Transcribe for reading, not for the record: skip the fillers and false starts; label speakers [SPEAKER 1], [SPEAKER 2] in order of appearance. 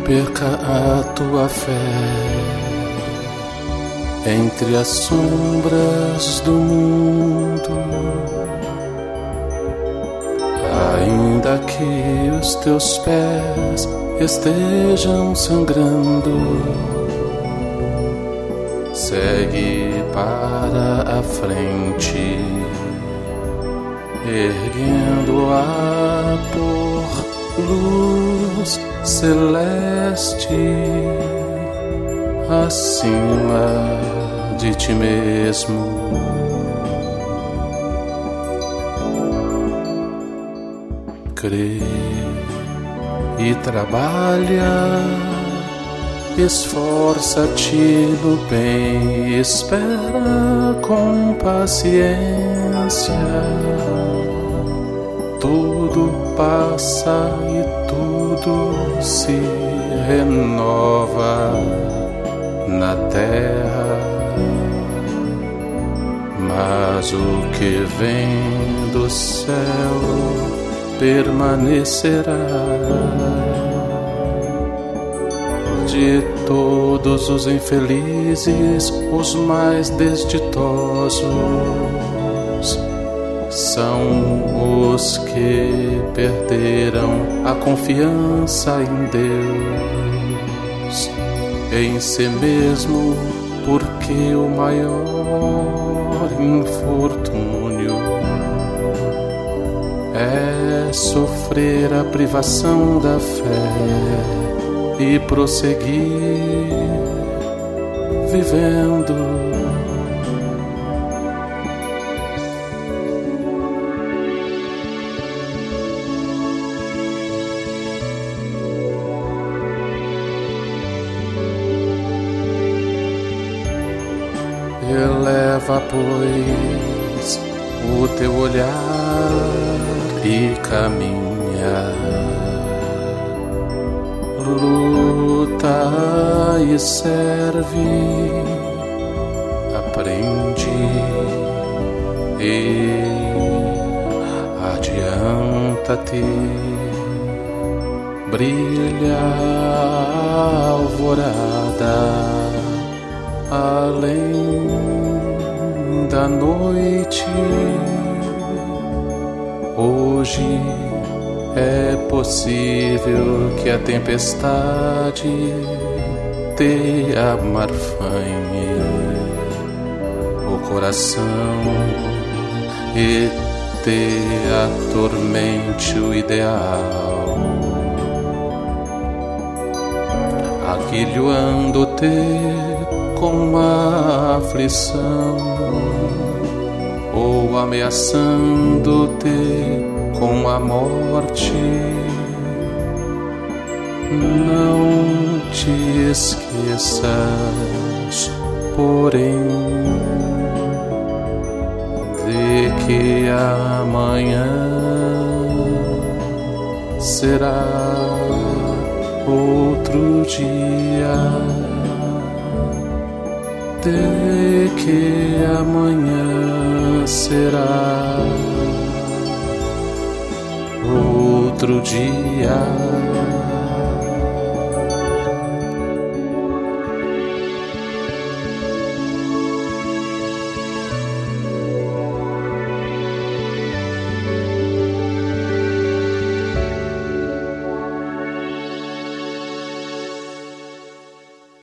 [SPEAKER 1] perca a tua fé entre as sombras do mundo, ainda que os teus pés estejam sangrando. Segue para a frente, erguendo-a por luz celeste, acima de ti mesmo. Crê e trabalha, esforça-te no bem, espera com paciência. Tudo passa e tudo se renova na terra, mas o que vem do céu permanecerá. De todos os infelizes, os mais desditosos são os que perderam a confiança em Deus, em si mesmo, porque o maior infortúnio é sofrer a privação da fé e prosseguir vivendo. Eleva, pois, o teu olhar e caminha. Luta e serve, aprende e adianta-te. Brilha a alvorada além da noite. Hoje é possível que a tempestade te amarfanhe o coração e te atormente o ideal, aguilhando-te com a aflição ou ameaçando-te com a morte. Não te esqueças, porém, de que amanhã será outro dia, de que amanhã será outro dia.